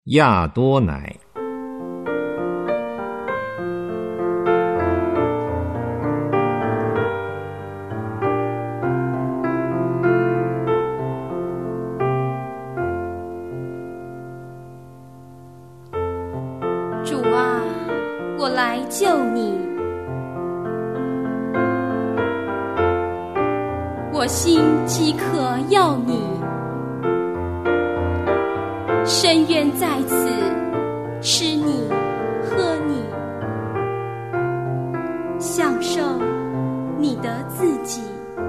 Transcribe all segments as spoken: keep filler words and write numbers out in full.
亚多乃。 主啊，我来救你，我心饥渴要你，深愿在此吃你喝你，享受你的自己。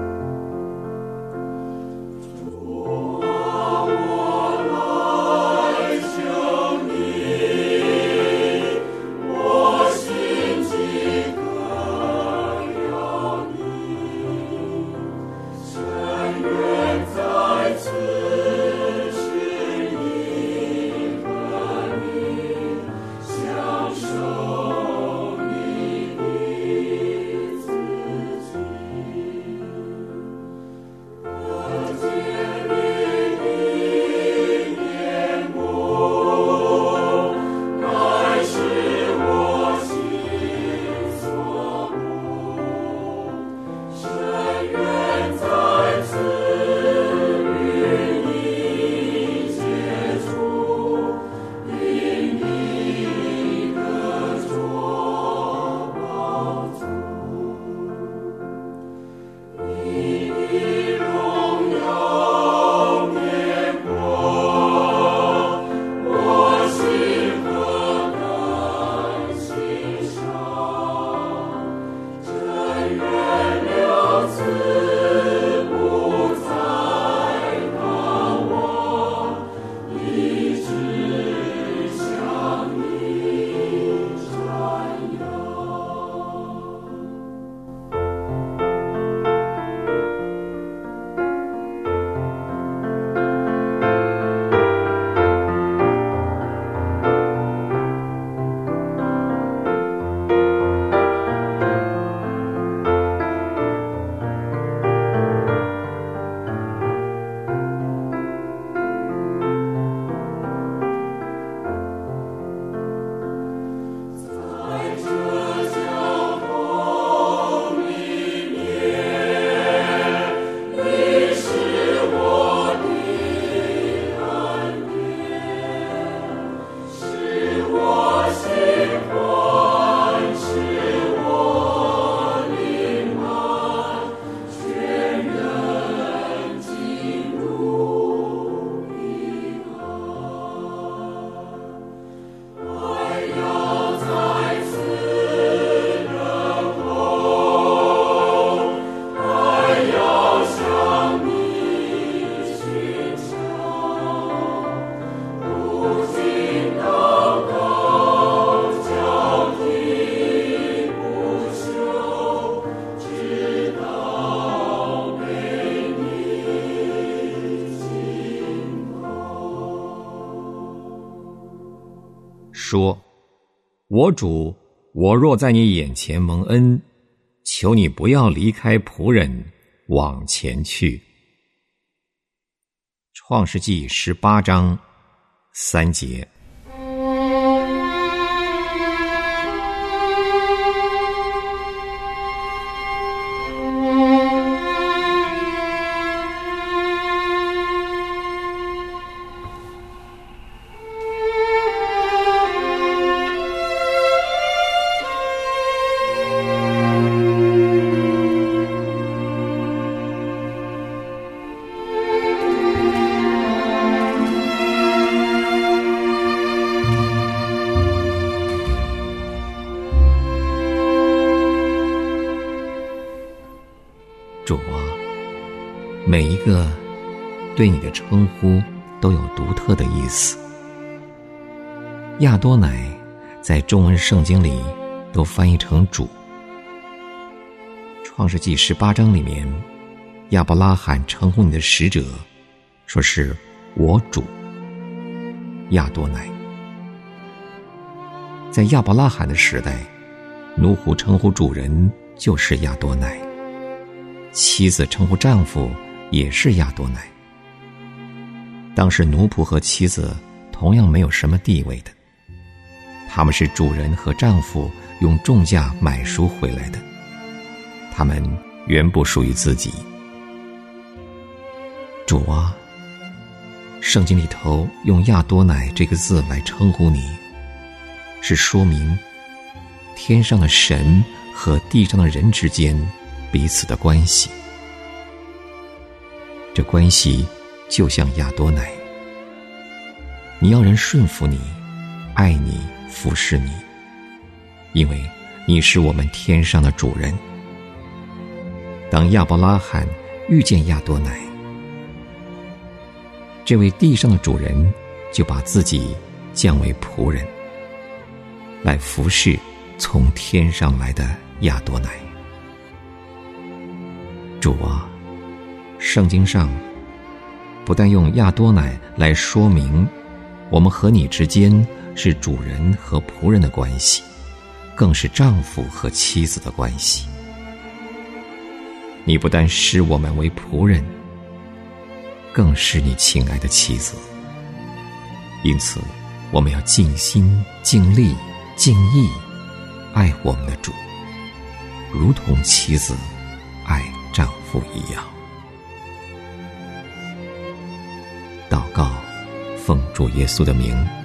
说：我主，我若在你眼前蒙恩，求你不要离开仆人，往前去。创世纪十八章三节。主啊，每一个对你的称呼都有独特的意思。亚多乃在中文圣经里都翻译成主。创世纪十八章里面，亚伯拉罕称呼你的使者，说是我主亚多乃。在亚伯拉罕的时代，奴仆称呼主人就是亚多乃，妻子称呼丈夫也是亚多乃。当时奴仆和妻子同样没有什么地位的，他们是主人和丈夫用重价买赎回来的，他们原不属于自己。主啊，圣经里头用亚多乃这个字来称呼你，是说明天上的神和地上的人之间彼此的关系。这关系就像亚多乃，你要人顺服你，爱你，服侍你，因为你是我们天上的主人。当亚伯拉罕遇见亚多乃，这位地上的主人就把自己降为仆人，来服侍从天上来的亚多乃。主啊，圣经上不但用亚多乃来说明我们和你之间是主人和仆人的关系，更是丈夫和妻子的关系。你不但视我们为仆人，更是你亲爱的妻子。因此我们要尽心尽力尽意爱我们的主，如同妻子爱丈夫一样。祷告，奉主耶稣的名。